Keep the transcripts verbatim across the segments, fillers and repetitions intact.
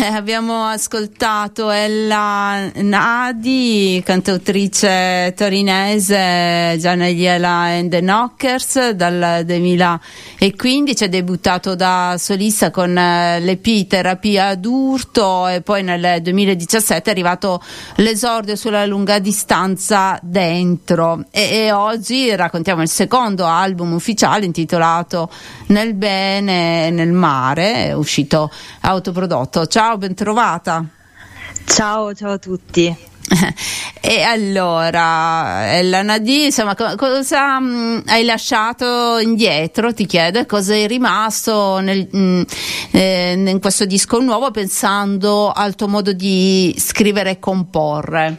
Eh, abbiamo ascoltato Ella Nadi, cantautrice torinese, Gianeliela and the Knockers, dal duemilaquindici, è debuttato da solista con l'E P Terapia d'Urto e poi nel duemiladiciassette è arrivato l'esordio sulla lunga distanza Dentro e, e oggi raccontiamo il secondo album ufficiale intitolato Nel bene e nel mare, è uscito autoprodotto. Ciao, bentrovata. Ciao, ciao a tutti. E allora, Ella Nadi, insomma, co- cosa mh, hai lasciato indietro? Ti chiedo, cosa è rimasto nel, mh, eh, in questo disco nuovo, pensando al tuo modo di scrivere e comporre?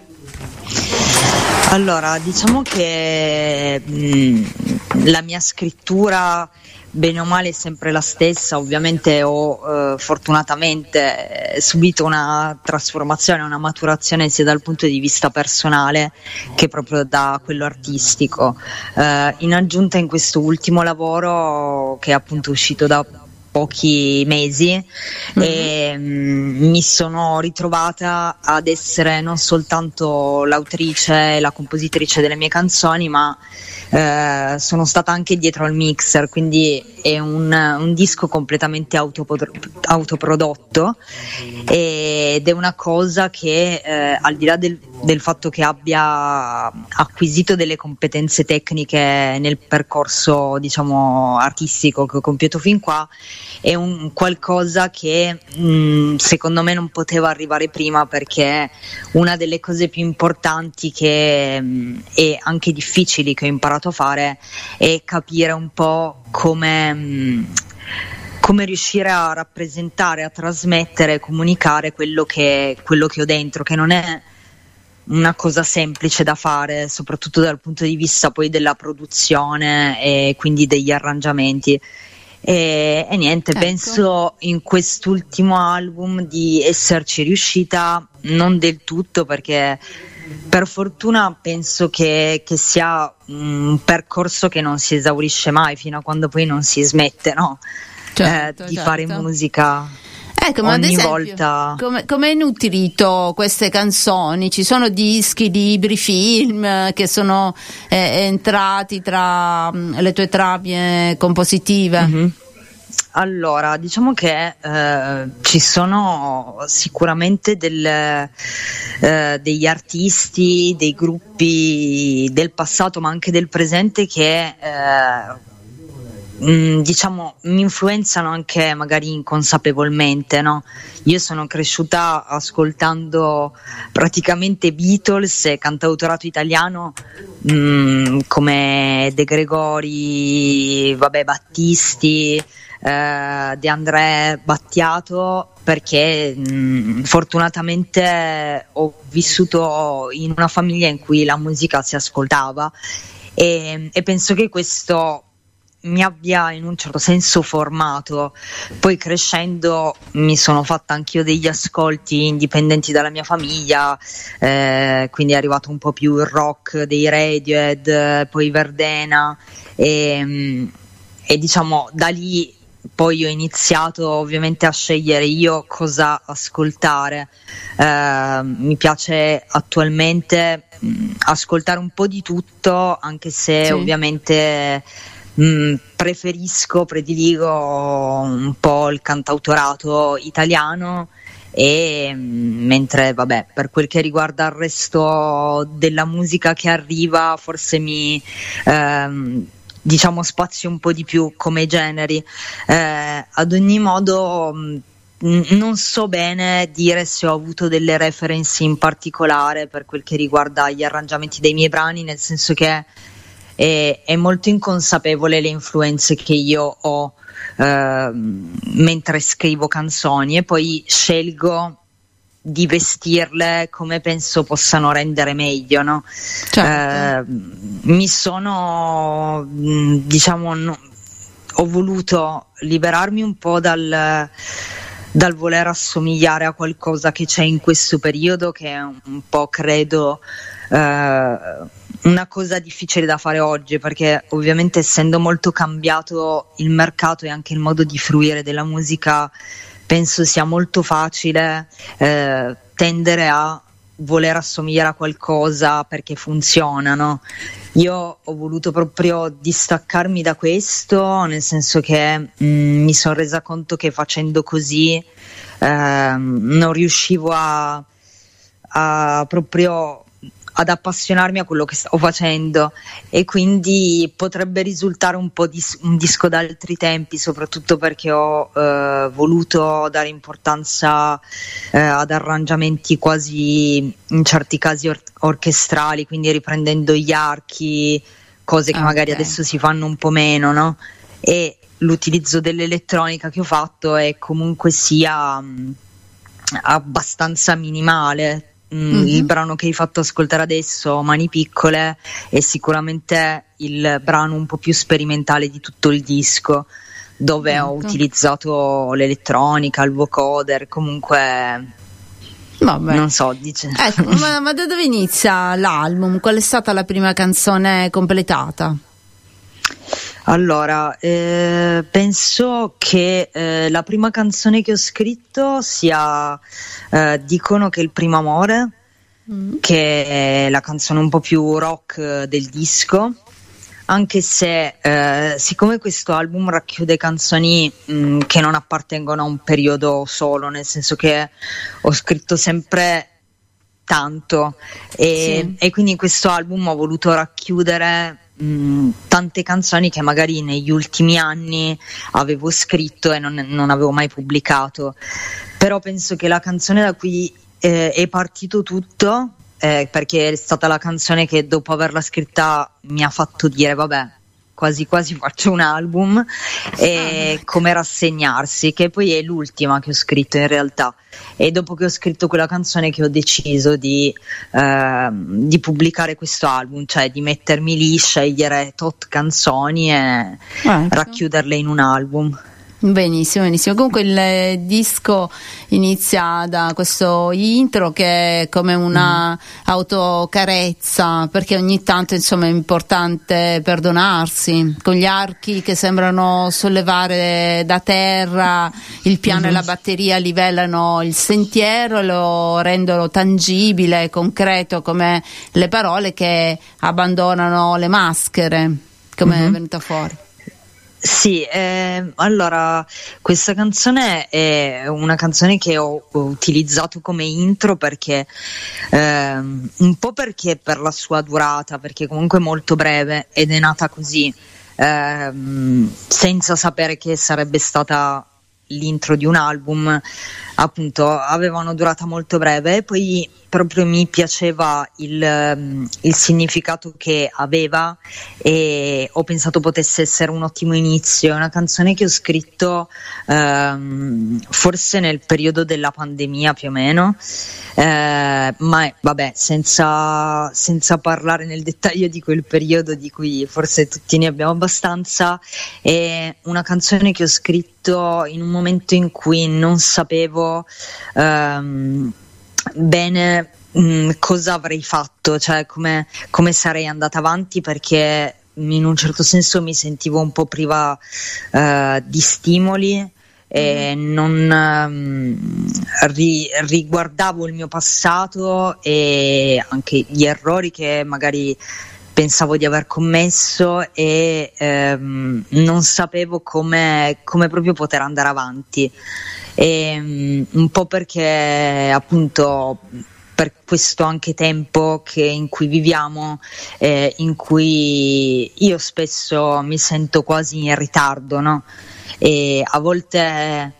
Allora, diciamo che mh, la mia scrittura bene o male è sempre la stessa. Ovviamente ho eh, fortunatamente subito una trasformazione, una maturazione sia dal punto di vista personale che proprio da quello artistico. Eh, in aggiunta, in questo ultimo lavoro, che è appunto uscito da pochi mesi, mm-hmm. e, mh, mi sono ritrovata ad essere non soltanto l'autrice e la compositrice delle mie canzoni, ma eh, sono stata anche dietro al mixer, quindi è un, un disco completamente autopro- autoprodotto ed è una cosa che eh, al di là del, del fatto che abbia acquisito delle competenze tecniche nel percorso, diciamo, artistico che ho compiuto fin qua, è un qualcosa che mh, secondo me non poteva arrivare prima, perché una delle cose più importanti che mh, e anche difficili che ho imparato a fare è capire un po' come mh, come riuscire a rappresentare, a trasmettere, comunicare quello che, quello che ho dentro, che non è una cosa semplice da fare, soprattutto dal punto di vista poi della produzione e quindi degli arrangiamenti. E, e niente, ecco. Penso in quest'ultimo album di esserci riuscita, non del tutto, perché per fortuna penso che, che sia un percorso che non si esaurisce mai fino a quando poi non si smette, no? Certo, eh, di certo. fare musica. Ecco, ma ogni ad esempio, volta. come, come hai nutrito queste canzoni? Ci sono dischi, libri, film che sono eh, entrati tra mh, le tue trame compositive? Mm-hmm. Allora, diciamo che eh, ci sono sicuramente del, eh, degli artisti, dei gruppi del passato, ma anche del presente che eh, mh, diciamo mi influenzano anche magari inconsapevolmente, no? Io sono cresciuta ascoltando praticamente Beatles e cantautorato italiano mh, come De Gregori, vabbè, Battisti, Uh, De André, Battiato, perché mh, fortunatamente ho vissuto in una famiglia in cui la musica si ascoltava e, e penso che questo mi abbia in un certo senso formato. Poi crescendo mi sono fatta anch'io degli ascolti indipendenti dalla mia famiglia, eh, quindi è arrivato un po' più il rock dei Radiohead, poi Verdena e, e diciamo da lì poi ho iniziato ovviamente a scegliere io cosa ascoltare. Eh, mi piace attualmente mh, ascoltare un po' di tutto, anche se sì. ovviamente mh, preferisco, prediligo un po' il cantautorato italiano, e mh, mentre vabbè, per quel che riguarda il resto della musica che arriva, forse mi ehm, diciamo spazio un po' di più come generi. Eh, ad ogni modo mh, non so bene dire se ho avuto delle referenze in particolare per quel che riguarda gli arrangiamenti dei miei brani, nel senso che è, è molto inconsapevole le influenze che io ho eh, mentre scrivo canzoni, e poi scelgo di vestirle come penso possano rendere meglio, no? Certo. Eh, mi sono, diciamo, no, ho voluto liberarmi un po' dal, dal voler assomigliare a qualcosa che c'è in questo periodo, che è un po', credo, eh, una cosa difficile da fare oggi, perché ovviamente essendo molto cambiato il mercato e anche il modo di fruire della musica penso sia molto facile eh, tendere a voler assomigliare a qualcosa perché funziona, no? Io ho voluto proprio distaccarmi da questo, nel senso che mh, mi sono resa conto che facendo così eh, non riuscivo a, a proprio ad appassionarmi a quello che stavo facendo, e quindi potrebbe risultare un po' dis- un disco d'altri tempi, soprattutto perché ho eh, voluto dare importanza eh, ad arrangiamenti quasi in certi casi or- orchestrali, quindi riprendendo gli archi, cose che okay. magari adesso si fanno un po' meno, no? E l'utilizzo dell'elettronica che ho fatto è comunque sia mh, abbastanza minimale. Mm-hmm. Il brano che hai fatto ascoltare adesso, Mani Piccole, è sicuramente il brano un po' più sperimentale di tutto il disco, dove ecco. ho utilizzato l'elettronica, il vocoder, comunque vabbè. non so, dice. Ecco, ma, ma da dove inizia l'album? Qual è stata la prima canzone completata? Allora, eh, penso che eh, la prima canzone che ho scritto sia eh, Dicono che è il primo amore, mm. che è la canzone un po' più rock del disco, anche se eh, siccome questo album racchiude canzoni mh, che non appartengono a un periodo solo, nel senso che ho scritto sempre tanto e, sì. e quindi in questo album ho voluto racchiudere mh, tante canzoni che magari negli ultimi anni avevo scritto e non, non avevo mai pubblicato, però penso che la canzone da cui eh, è partito tutto, eh, perché è stata la canzone che dopo averla scritta mi ha fatto dire vabbè, quasi quasi faccio un album, e come rassegnarsi, che poi è l'ultima che ho scritto in realtà, e dopo che ho scritto quella canzone che ho deciso di, eh, di pubblicare questo album, cioè di mettermi lì, scegliere tot canzoni e ecco. racchiuderle in un album. Benissimo, benissimo. Comunque il disco inizia da questo intro che è come una mm. autocarezza, perché ogni tanto insomma è importante perdonarsi, con gli archi che sembrano sollevare da terra il piano mm-hmm. e la batteria livellano il sentiero e lo rendono tangibile, concreto, come le parole che abbandonano le maschere, come mm-hmm. è venuta fuori. Sì, eh, allora questa canzone è una canzone che ho utilizzato come intro perché eh, un po' perché per la sua durata, perché comunque è molto breve ed è nata così, eh, senza sapere che sarebbe stata l'intro di un album, appunto aveva una durata molto breve e poi proprio mi piaceva il, il significato che aveva e ho pensato potesse essere un ottimo inizio. È una canzone che ho scritto ehm, forse nel periodo della pandemia più o meno, eh, ma vabbè, senza, senza parlare nel dettaglio di quel periodo di cui forse tutti ne abbiamo abbastanza. È una canzone che ho scritto in un momento in cui non sapevo ehm, bene mh, cosa avrei fatto, cioè come, come sarei andata avanti, perché in un certo senso mi sentivo un po' priva uh, di stimoli e non um, ri- riguardavo il mio passato e anche gli errori che magari pensavo di aver commesso e ehm, non sapevo come, come proprio poter andare avanti, e, um, un po' perché appunto per questo anche tempo che in cui viviamo, eh, in cui io spesso mi sento quasi in ritardo, no? E a volte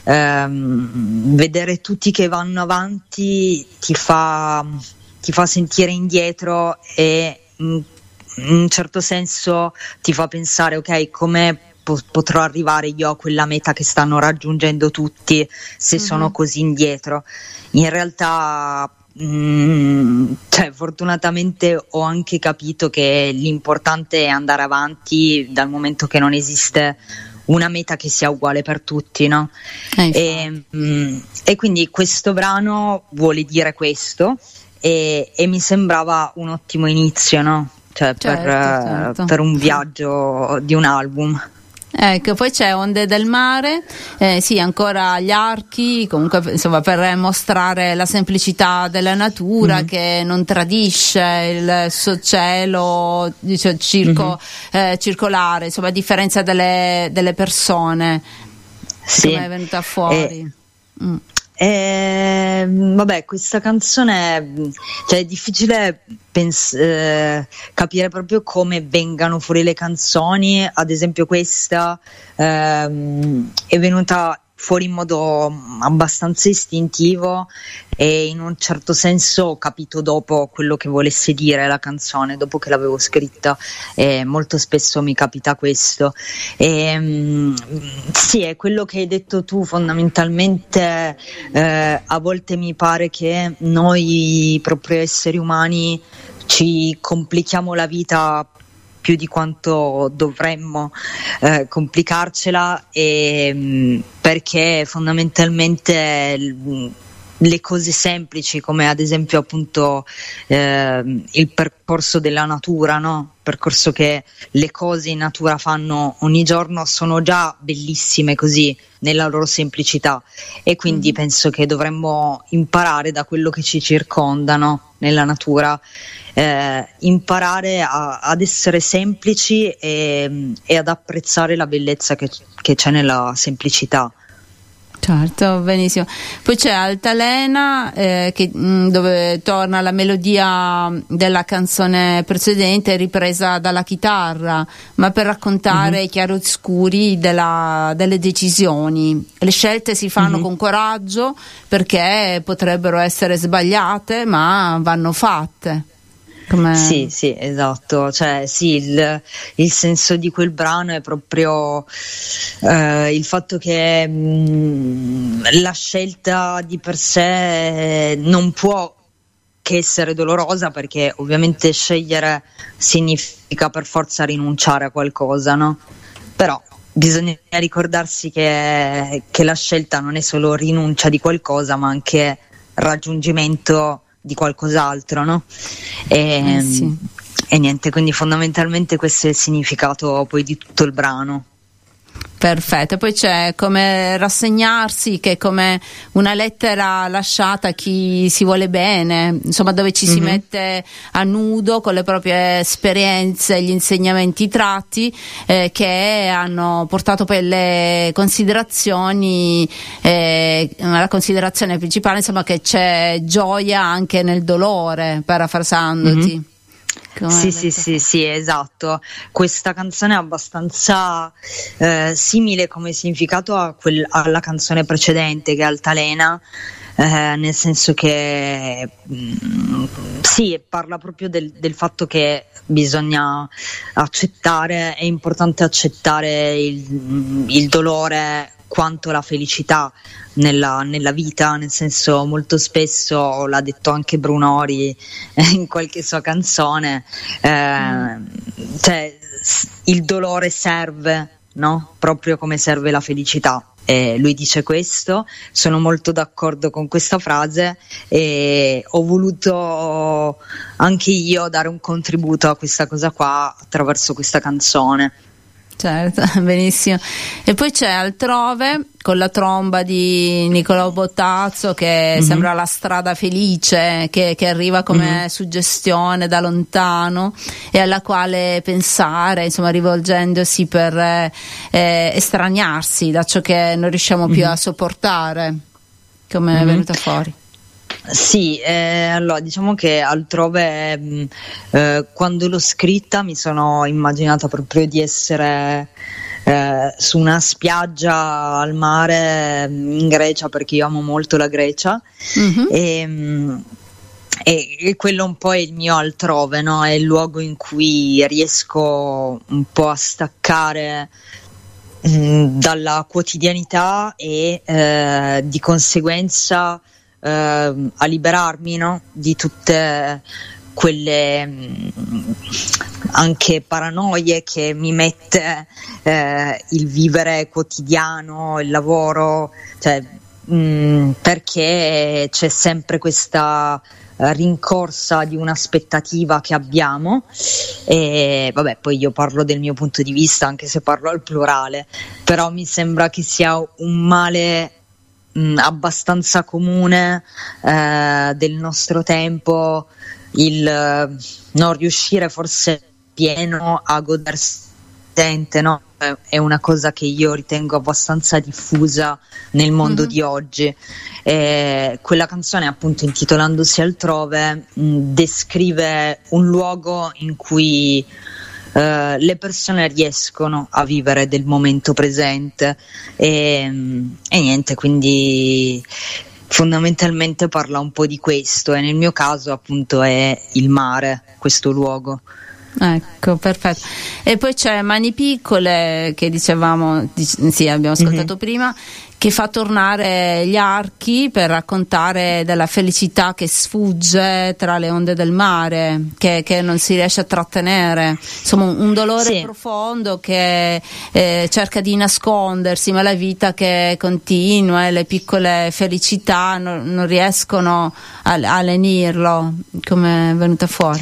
ehm, vedere tutti che vanno avanti ti fa, ti fa sentire indietro e in un certo senso ti fa pensare ok, come po- potrò arrivare io a quella meta che stanno raggiungendo tutti se mm-hmm. sono così indietro. In realtà mm, cioè, fortunatamente ho anche capito che l'importante è andare avanti, dal momento che non esiste una meta che sia uguale per tutti, no? Eh, e, mm, e quindi questo brano vuole dire questo. E, e mi sembrava un ottimo inizio, no? Cioè certo, per, certo. per un viaggio di un album. Ecco, poi c'è Onde del mare, eh, sì, ancora gli archi, comunque insomma per mostrare la semplicità della natura, mm-hmm. che non tradisce il suo cielo, dice, circo, mm-hmm. eh, circolare, insomma a differenza delle, delle persone, sì. come è venuta fuori. Eh. Mm. Eh, vabbè, questa canzone, cioè è difficile pens- eh, capire proprio come vengano fuori le canzoni. Ad esempio questa ehm, è venuta fuori in modo abbastanza istintivo e in un certo senso ho capito dopo quello che volesse dire la canzone, dopo che l'avevo scritta, e molto spesso mi capita questo. E, sì, è quello che hai detto tu fondamentalmente. Eh, a volte mi pare che noi proprio esseri umani ci complichiamo la vita più di quanto dovremmo eh, complicarcela, e, perché fondamentalmente l, le cose semplici, come ad esempio appunto eh, il percorso della natura, no? Percorso che le cose in natura fanno ogni giorno, sono già bellissime così nella loro semplicità, e quindi mm. penso che dovremmo imparare da quello che ci circonda, no? Nella natura, eh, imparare a, ad essere semplici e, e ad apprezzare la bellezza che, che c'è nella semplicità. Certo, benissimo. Poi c'è Altalena, eh, che, mh, dove torna la melodia della canzone precedente ripresa dalla chitarra, ma per raccontare mm-hmm. i chiaroscuri della, delle decisioni. Le scelte si fanno mm-hmm. con coraggio, perché potrebbero essere sbagliate, ma vanno fatte. Come... Sì, sì, esatto, cioè sì, il, il senso di quel brano è proprio eh, il fatto che mh, la scelta di per sé non può che essere dolorosa, perché ovviamente scegliere significa per forza rinunciare a qualcosa, no? Però bisogna ricordarsi che, che la scelta non è solo rinuncia di qualcosa, ma anche raggiungimento di qualcos'altro, no? E, eh sì. e niente, quindi fondamentalmente questo è il significato poi di tutto il brano. Perfetto, poi c'è Come rassegnarsi, che è come una lettera lasciata a chi si vuole bene, insomma dove ci mm-hmm. si mette a nudo con le proprie esperienze, gli insegnamenti tratti, eh, che hanno portato poi le considerazioni, eh, la considerazione principale, insomma, che c'è gioia anche nel dolore, parafrasandoti. Mm-hmm. Sì, sì, sì, sì, esatto. Questa canzone è abbastanza eh, simile come significato a quel, alla canzone precedente, che è Altalena, eh, nel senso che mh, sì, parla proprio del, del fatto che bisogna accettare, è importante accettare il, il dolore quanto la felicità nella, nella vita, nel senso, molto spesso l'ha detto anche Brunori eh, in qualche sua canzone, eh, cioè il dolore serve, no? Proprio come serve la felicità. E lui dice questo, sono molto d'accordo con questa frase e ho voluto anche io dare un contributo a questa cosa qua attraverso questa canzone. Certo, benissimo. E poi c'è Altrove, con la tromba di Nicolò Bottazzo, che mm-hmm. sembra la strada felice, che, che arriva come mm-hmm. suggestione da lontano e alla quale pensare, insomma, rivolgendosi per eh, estraniarsi da ciò che non riusciamo più mm-hmm. a sopportare, come mm-hmm. è venuta fuori. Sì, eh, allora diciamo che Altrove mh, eh, quando l'ho scritta mi sono immaginata proprio di essere eh, su una spiaggia al mare mh, in Grecia, perché io amo molto la Grecia. Mm-hmm. e, mh, e, e quello un po' è il mio altrove, no? È il luogo in cui riesco un po' a staccare mh, dalla quotidianità e eh, di conseguenza Uh, a liberarmi, no? Di tutte quelle mh, anche paranoie che mi mette eh, il vivere quotidiano, il lavoro, cioè mh, perché c'è sempre questa rincorsa di un'aspettativa che abbiamo, e vabbè, poi io parlo del mio punto di vista, anche se parlo al plurale, però mi sembra che sia un male mh, abbastanza comune eh, del nostro tempo, il eh, non riuscire forse pieno a godersi il presente, no? È una cosa che io ritengo abbastanza diffusa nel mondo mm-hmm. di oggi. Eh, quella canzone, appunto, intitolandosi Altrove, mh, descrive un luogo in cui eh, le persone riescono a vivere del momento presente e, mh, e niente, quindi fondamentalmente parla un po' di questo, e nel mio caso appunto è il mare, questo luogo. Ecco, perfetto. E poi c'è Mani Piccole, che dicevamo, dic- sì, abbiamo ascoltato mm-hmm. prima, che fa tornare gli archi per raccontare della felicità che sfugge tra le onde del mare, che, che non si riesce a trattenere, insomma un, un dolore sì. profondo che eh, cerca di nascondersi, ma la vita che continua e le piccole felicità non, non riescono a, a lenirlo, come è venuta fuori.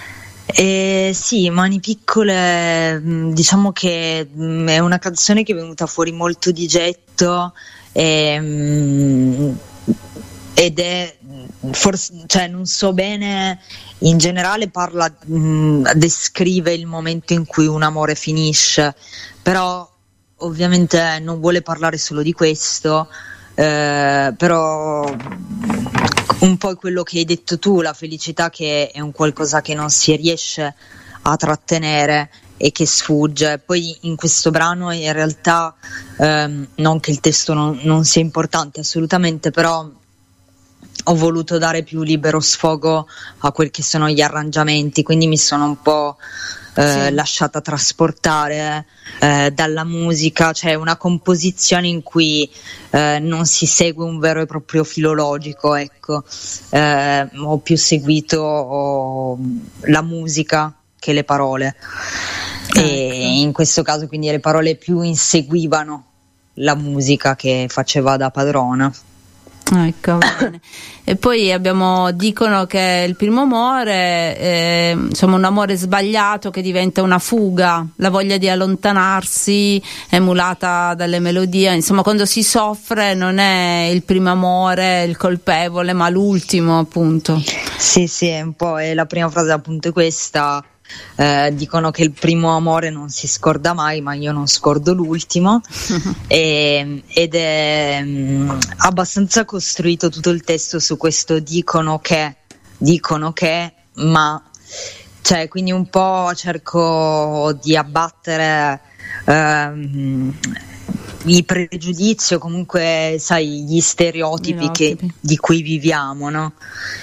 Eh, sì, Mani Piccole, diciamo che mh, è una canzone che è venuta fuori molto di getto, e, mh, ed è forse, cioè non so bene, in generale parla, mh, descrive il momento in cui un amore finisce, però ovviamente non vuole parlare solo di questo, eh, però un po' quello che hai detto tu, la felicità che è un qualcosa che non si riesce a trattenere e che sfugge. Poi in questo brano in realtà ehm, non che il testo non, non sia importante assolutamente, però ho voluto dare più libero sfogo a quel che sono gli arrangiamenti, quindi mi sono un po' eh, sì. lasciata trasportare eh, dalla musica. C'è una composizione in cui eh, non si segue un vero e proprio filologico, ecco. Eh, ho più seguito oh, la musica che le parole, ecco. E in questo caso quindi le parole più inseguivano la musica che faceva da padrona. Ecco, bene. E poi abbiamo, dicono che il primo amore è insomma un amore sbagliato che diventa una fuga, la voglia di allontanarsi emulata dalle melodie, insomma quando si soffre non è il primo amore il colpevole, ma l'ultimo, appunto. Sì, sì, è un po', è la prima frase appunto è questa. Eh, dicono che il primo amore non si scorda mai, ma io non scordo l'ultimo. e, ed è mh, abbastanza costruito tutto il testo su questo dicono che, dicono che, ma cioè, quindi un po' cerco di abbattere ehm, i pregiudizi o comunque sai gli stereotipi che, di cui viviamo, no?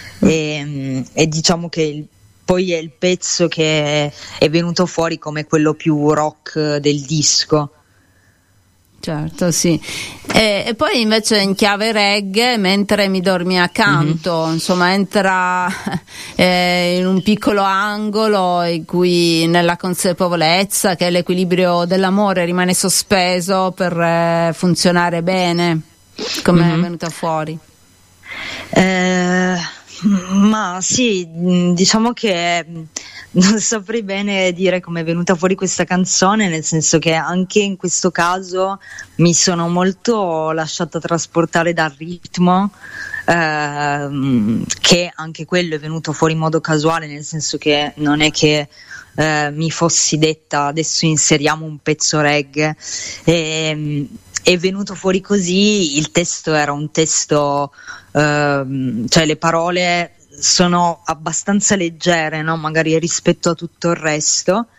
E, e diciamo che il poi è il pezzo che è venuto fuori come quello più rock del disco. Certo, sì. E, e poi invece in chiave reggae, Mentre mi dormi accanto, mm-hmm. insomma entra eh, in un piccolo angolo in cui nella consapevolezza che l'equilibrio dell'amore rimane sospeso per eh, funzionare bene, come mm-hmm. è venuta fuori. Eh... Ma sì, diciamo che non saprei bene dire come è venuta fuori questa canzone, nel senso che anche in questo caso mi sono molto lasciata trasportare dal ritmo, eh, che anche quello è venuto fuori in modo casuale, nel senso che non è che eh, mi fossi detta adesso inseriamo un pezzo reggae, e, è venuto fuori così. Il testo era un testo, ehm, cioè le parole sono abbastanza leggere, no? Magari rispetto a tutto il resto,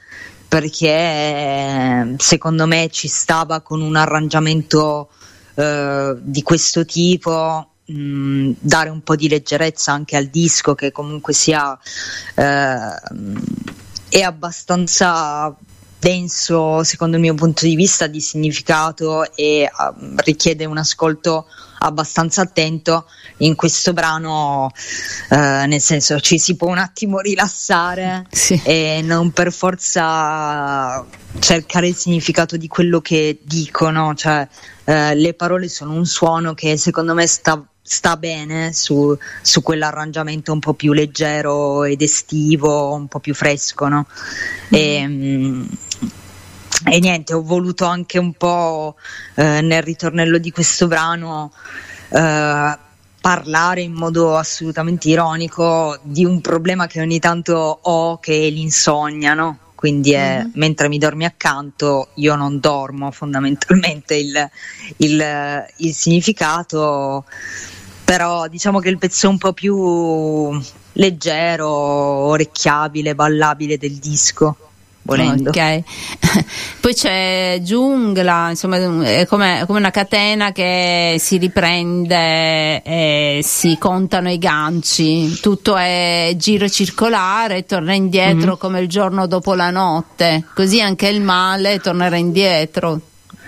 perché secondo me ci stava con un arrangiamento eh, di questo tipo, mh, dare un po' di leggerezza anche al disco, che comunque sia eh, è abbastanza denso secondo il mio punto di vista di significato e uh, richiede un ascolto abbastanza attento. In questo brano uh, nel senso ci si può un attimo rilassare, sì, e non per forza cercare il significato di quello che dicono, cioè uh, le parole sono un suono che secondo me sta sta bene su, su quell'arrangiamento un po' più leggero ed estivo, un po' più fresco, no? Mm. E, e niente, ho voluto anche un po' eh, nel ritornello di questo brano eh, parlare in modo assolutamente ironico di un problema che ogni tanto ho, che è l'insonnia, no? Quindi è, mm-hmm. mentre mi dormi accanto io non dormo, fondamentalmente il, il, il significato. Però diciamo che il pezzo è un po' più leggero, orecchiabile, ballabile del disco, volendo. Ok. Poi c'è Giungla, insomma è come, come una catena che si riprende e si contano i ganci, tutto è giro circolare, torna indietro, mm-hmm. come il giorno dopo la notte, così anche il male tornerà indietro.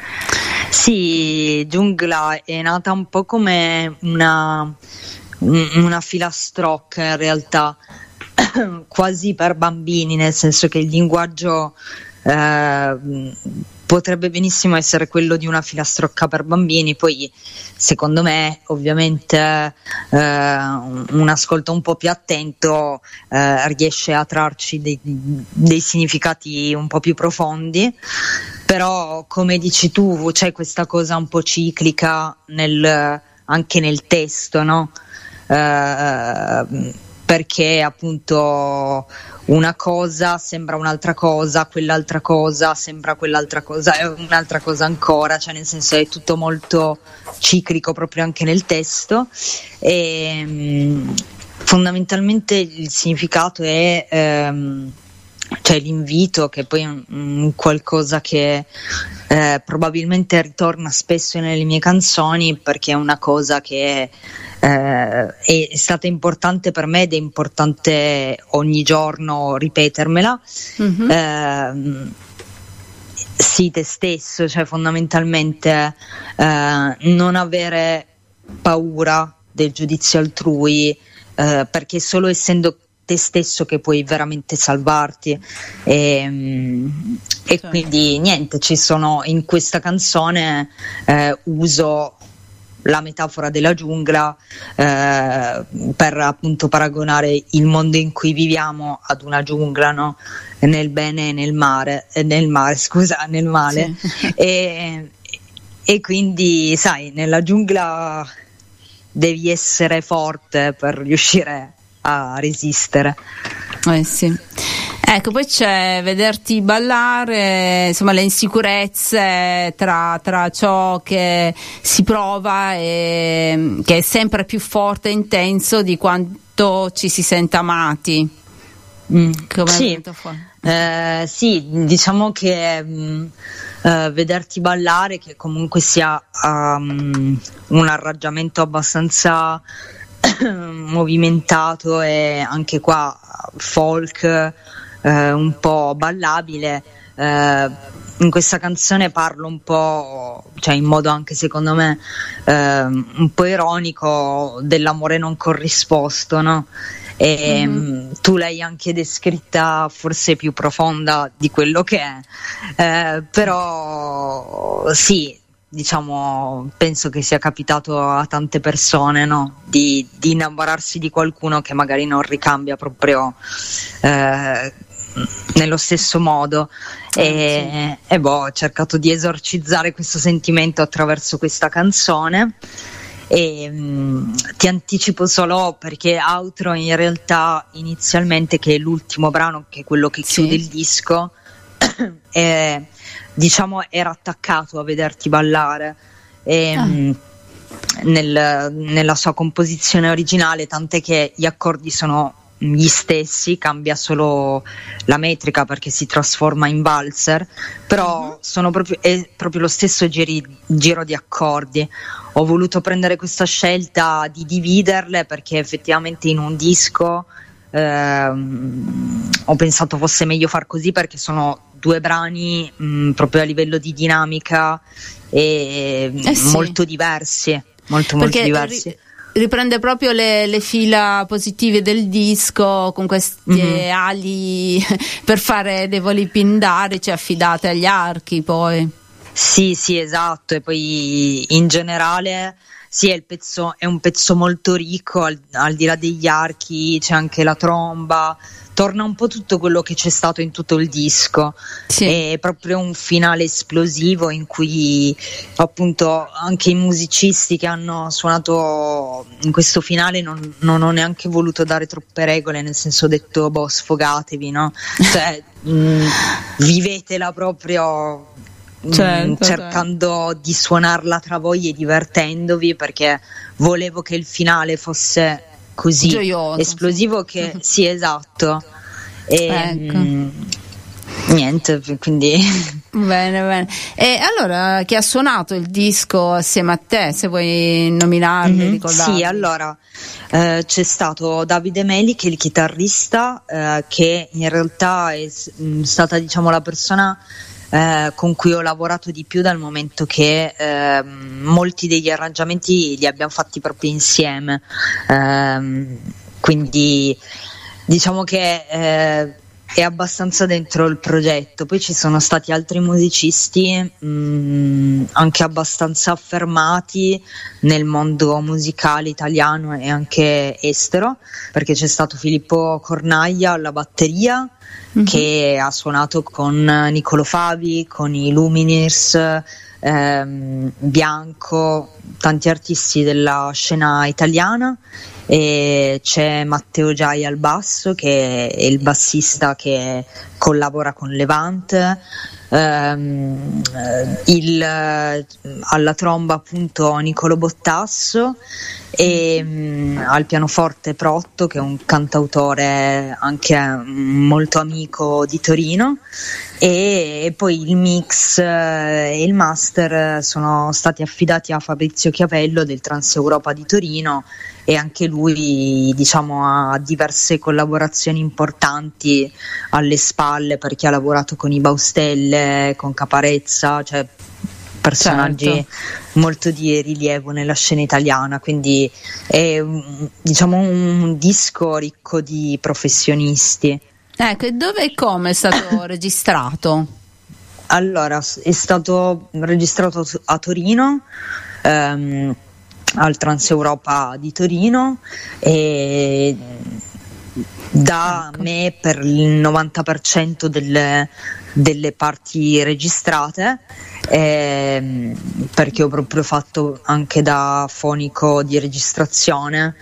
Sì, Giungla è nata un po' come una, una filastrocca in realtà, quasi per bambini, nel senso che il linguaggio eh, potrebbe benissimo essere quello di una filastrocca per bambini, poi secondo me ovviamente eh, un ascolto un po' più attento eh, riesce a trarci dei, dei significati un po' più profondi. Però come dici tu c'è questa cosa un po' ciclica nel, anche nel testo, no? Eh, perché appunto una cosa sembra un'altra cosa, quell'altra cosa sembra quell'altra cosa e un'altra cosa ancora, cioè nel senso è tutto molto ciclico proprio anche nel testo. E mh, fondamentalmente il significato è ehm, cioè l'invito, che poi è un, un qualcosa che eh, probabilmente ritorna spesso nelle mie canzoni, perché è una cosa che eh, è stata importante per me ed è importante ogni giorno ripetermela. Mm-hmm. Eh, sì, te stesso, cioè fondamentalmente eh, non avere paura del giudizio altrui, eh, perché solo essendo te stesso che puoi veramente salvarti. E, e certo. Quindi niente, ci sono in questa canzone eh, uso la metafora della giungla eh, per appunto paragonare il mondo in cui viviamo ad una giungla, no? Nel bene e nel mare, eh, nel mare, scusa, nel male. Sì. E, e quindi sai, nella giungla devi essere forte per riuscire a resistere. Eh sì. Ecco, poi c'è vederti ballare, insomma le insicurezze tra, tra ciò che si prova e che è sempre più forte e intenso di quanto ci si senta amati. Mm. Come sì. Eh, sì, diciamo che mh, eh, vederti ballare, che comunque sia um, un arrangiamento abbastanza movimentato e anche qua folk, eh, un po' ballabile, eh, in questa canzone parlo un po', cioè in modo anche secondo me eh, un po' ironico, dell'amore non corrisposto, no? E mm-hmm. tu l'hai anche descritta forse più profonda di quello che è, eh, però sì, diciamo, penso che sia capitato a tante persone, no? Di, di innamorarsi di qualcuno che magari non ricambia proprio eh, nello stesso modo. E, sì. e boh, ho cercato di esorcizzare questo sentimento attraverso questa canzone. E mh, ti anticipo solo perché Outro in realtà inizialmente, che è l'ultimo brano, che è quello che chiude sì. il disco, è, diciamo era attaccato a vederti ballare e, ah. mh, nel, nella sua composizione originale, tant'è che gli accordi sono gli stessi, cambia solo la metrica perché si trasforma in valzer, però uh-huh. sono proprio, è proprio lo stesso giri, giro di accordi. Ho voluto prendere questa scelta di dividerle perché effettivamente in un disco ehm, ho pensato fosse meglio far così, perché sono due brani mh, proprio a livello di dinamica e eh sì. molto diversi, molto molto Perché diversi. Ri- riprende proprio le, le fila positive del disco con queste mm-hmm. ali per fare dei voli pindarici affidate agli archi poi. Sì, sì, esatto, e poi in generale sì, è, il pezzo, è un pezzo molto ricco, al, al di là degli archi c'è anche la tromba, torna un po' tutto quello che c'è stato in tutto il disco, sì. È proprio un finale esplosivo in cui appunto anche i musicisti che hanno suonato in questo finale non, non ho neanche voluto dare troppe regole, nel senso ho detto boh, sfogatevi, no? Cioè mh, vivetela proprio. Certo, cercando certo. di suonarla tra voi e divertendovi, perché volevo che il finale fosse così gioioso, esplosivo sì. che sì, esatto. E ecco. mh, niente, quindi bene, bene. E allora chi ha suonato il disco assieme a te, se vuoi nominarli, mm-hmm. ricordarli? Sì, allora eh, c'è stato Davide Meli, che è il chitarrista, eh, che in realtà è mh, stata, diciamo, la persona Eh, con cui ho lavorato di più, dal momento che eh, molti degli arrangiamenti li abbiamo fatti proprio insieme, eh, quindi diciamo che eh, è abbastanza dentro il progetto. Poi ci sono stati altri musicisti mh, anche abbastanza affermati nel mondo musicale italiano e anche estero, perché c'è stato Filippo Cornaglia alla batteria, mm-hmm. che ha suonato con Niccolò Fabi, con i Lumineers, ehm, Bianco, tanti artisti della scena italiana, e c'è Matteo Giai al basso, che è il bassista che collabora con Levante, ehm, il, alla tromba appunto Niccolò Bottasso, e mh, al pianoforte Protto, che è un cantautore anche molto amico di Torino, e, e poi il mix eh, e il master sono stati affidati a Fabrizio Chiavello del Transeuropa di Torino, e anche lui, diciamo, ha diverse collaborazioni importanti alle spalle, perché ha lavorato con i Baustelle, con Caparezza, cioè personaggi certo. molto di rilievo nella scena italiana, quindi è, diciamo, un disco ricco di professionisti. Ecco, e dove e come è stato registrato? Allora, è stato registrato a Torino, ehm, al Transeuropa di Torino, e da ecco. me per il novanta per cento delle, delle parti registrate, eh, perché ho proprio fatto anche da fonico di registrazione,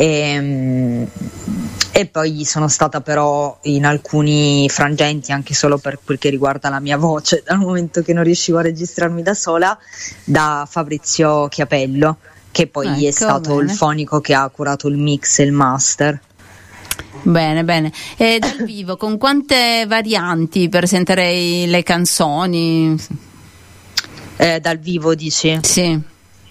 e, e poi sono stata però in alcuni frangenti, anche solo per quel che riguarda la mia voce, dal momento che non riuscivo a registrarmi da sola, da Fabrizio Chiapello, che poi ecco, è stato bene. il fonico che ha curato il mix e il master. Bene, bene. E dal vivo, con quante varianti presenterei le canzoni? Eh, dal vivo dici? Sì.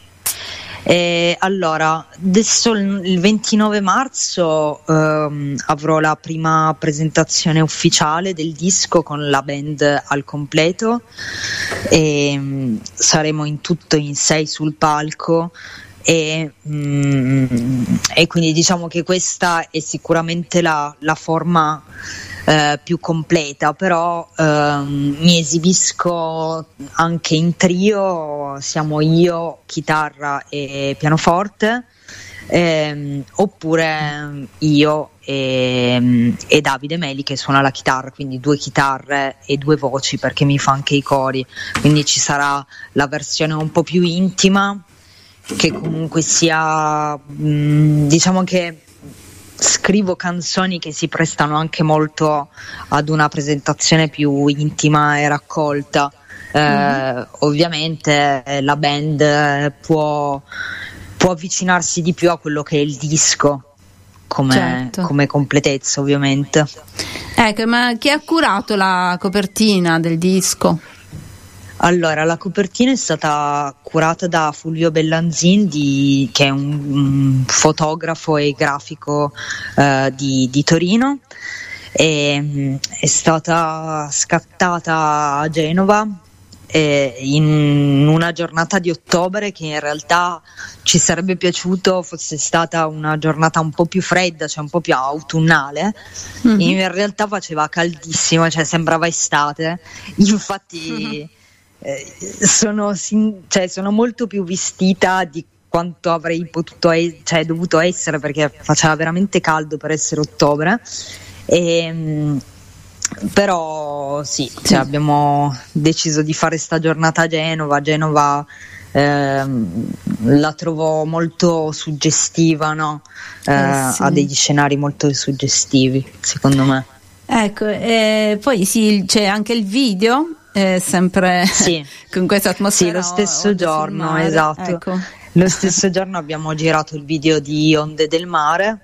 Eh, allora, adesso il ventinove marzo ehm, avrò la prima presentazione ufficiale del disco con la band al completo, e mh, saremo in tutto in sei sul palco. E, mm, e quindi diciamo che questa è sicuramente la, la forma eh, più completa, però ehm, mi esibisco anche in trio, siamo io, chitarra e pianoforte, ehm, oppure io e, e Davide Meli che suona la chitarra, quindi due chitarre e due voci, perché mi fa anche i cori, quindi ci sarà la versione un po' più intima, che comunque sia, mh, diciamo che scrivo canzoni che si prestano anche molto ad una presentazione più intima e raccolta. Eh, mm-hmm. Ovviamente la band può, può avvicinarsi di più a quello che è il disco come, certo. come completezza, ovviamente. Ecco, ma chi ha curato la copertina del disco? Allora, la copertina è stata curata da Fulvio Bellanzin, di, che è un, un fotografo e grafico eh, di, di Torino, e è stata scattata a Genova eh, in una giornata di ottobre che in realtà ci sarebbe piaciuto fosse stata una giornata un po' più fredda, cioè un po' più autunnale. Mm-hmm. In realtà faceva caldissimo, cioè sembrava estate, infatti mm-hmm. eh, sono, cioè, sono molto più vestita di quanto avrei potuto e- cioè dovuto essere, perché faceva veramente caldo per essere ottobre. E, però sì, cioè, abbiamo deciso di fare sta giornata a Genova. Genova ehm, la trovo molto suggestiva, no? Eh, eh, sì. Ha degli scenari molto suggestivi, secondo me. Ecco, e poi sì, c'è anche il video, eh, sempre sì. con questa atmosfera. Sì, lo stesso giorno, esatto. Ecco. Lo stesso giorno abbiamo girato il video di Onde del Mare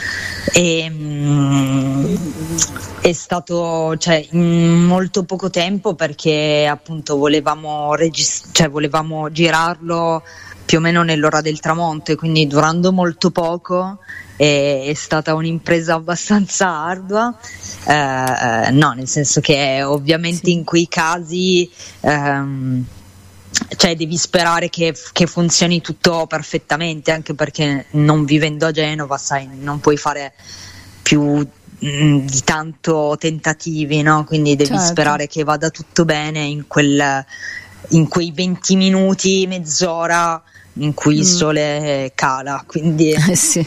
e mm, è stato, cioè, in molto poco tempo, perché appunto volevamo, regist- cioè, volevamo girarlo più o meno nell'ora del tramonto, e quindi durando molto poco è, è stata un'impresa abbastanza ardua, eh, no, nel senso che ovviamente sì. in quei casi ehm, cioè devi sperare che, che funzioni tutto perfettamente, anche perché non vivendo a Genova, sai, non puoi fare più mh, di tanto tentativi, no? Quindi devi certo. sperare che vada tutto bene in quel in quei venti minuti, mezz'ora in cui mm. il sole cala, quindi eh sì.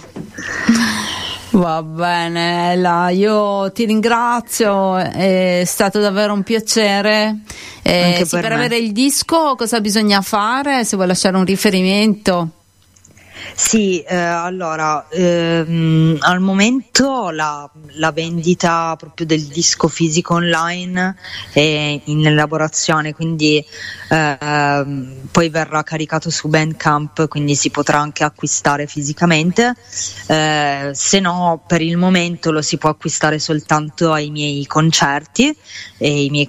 Va bene, Ella, io ti ringrazio, è stato davvero un piacere. Eh, sì, per, per avere il disco cosa bisogna fare? Se vuoi lasciare un riferimento. Sì, eh, allora ehm, al momento la, la vendita proprio del disco fisico online è in elaborazione, quindi eh, poi verrà caricato su Bandcamp, quindi si potrà anche acquistare fisicamente, eh, se no per il momento lo si può acquistare soltanto ai miei concerti, e i miei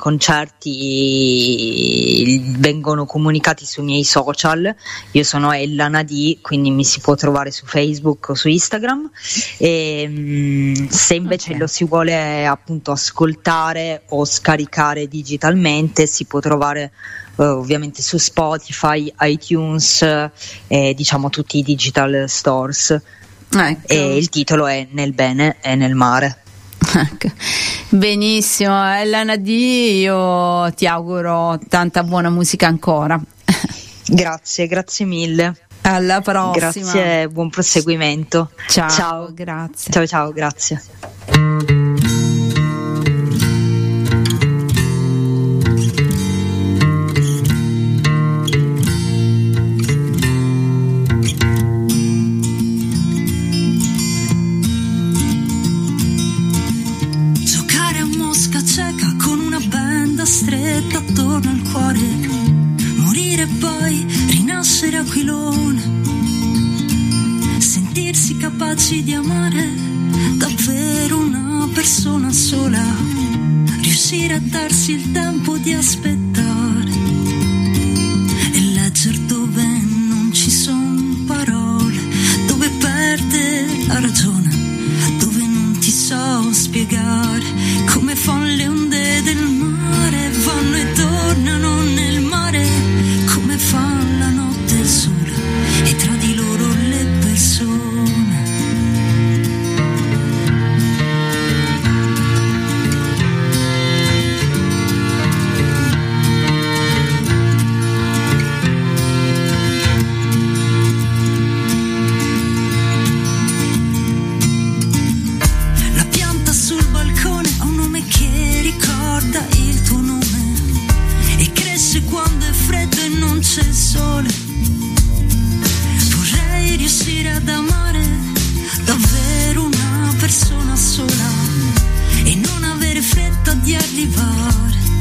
concerti vengono comunicati sui miei social. Io sono Ella Nadì, quindi mi si può trovare su Facebook o su Instagram, e mh, se invece okay. lo si vuole appunto ascoltare o scaricare digitalmente, si può trovare uh, ovviamente su Spotify, iTunes, eh, diciamo tutti i digital stores. Ecco. E il titolo è Nel bene e nel mare. Ecco. Benissimo, Ella Nadì, io ti auguro tanta buona musica ancora. Grazie, grazie mille. Alla prossima. Grazie, buon proseguimento. Ciao, ciao. Grazie. Ciao, ciao, grazie. Giocare a mosca cieca con una benda stretta attorno al cuore, morire e poi rinascere aquilone, sentirsi capaci di amare davvero una persona sola, riuscire a darsi il tempo di aspettare e legger dove non ci sono parole, dove perde la ragione, dove non ti so spiegare come fanno le onde del mare, vanno e tornano nel mare, come fa la notte il sole e tra di loro le persone. La pianta sul balcone ha un nome che ricorda il tuo nome e cresce quando è freddo e non c'è il sole. Vorrei riuscire ad amare davvero una persona sola e non avere fretta di arrivare